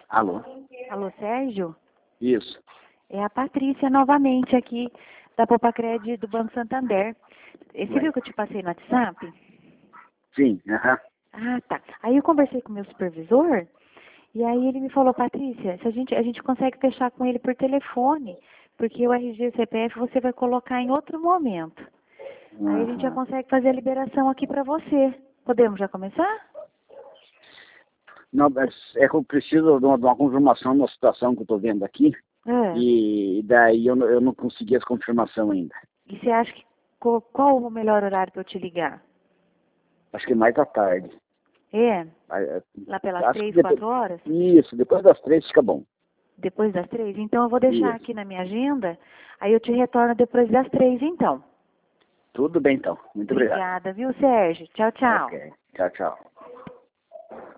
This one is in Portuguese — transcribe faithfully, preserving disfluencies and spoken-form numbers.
Alô? Alô, Sérgio? Isso. É a Patrícia novamente aqui da Popacred do Banco Santander. Eh, Você Ué. viu que eu te passei no WhatsApp? Sim, aham. Ah, tá. Aí eu conversei com o meu supervisor e aí ele me falou, Patrícia, se a gente, a gente consegue fechar com ele por telefone, porque o R G e o C P F você vai colocar em outro momento. Aí a gente já Aham. consegue fazer a liberação aqui para você. Podemos já começar? Não, mas é que eu preciso de uma, de uma confirmação da situação que eu estou vendo aqui, É. e daí eu, não- eu não consegui essa confirmação ainda. E você acha que qual, qual o melhor horário para eu te ligar? Acho que mais à tarde. É? Ah, é, Lá pelas Acho que três, depois, quatro horas? isso, depois das três fica bom. Depois das três? Então eu vou deixar Isso. aqui na minha agenda, aí eu te retorno depois das três, então. Tudo bem então. Muito obrigado. Obrigada, viu, Sérgio? Tchau, tchau. Ok. Tchau, tchau.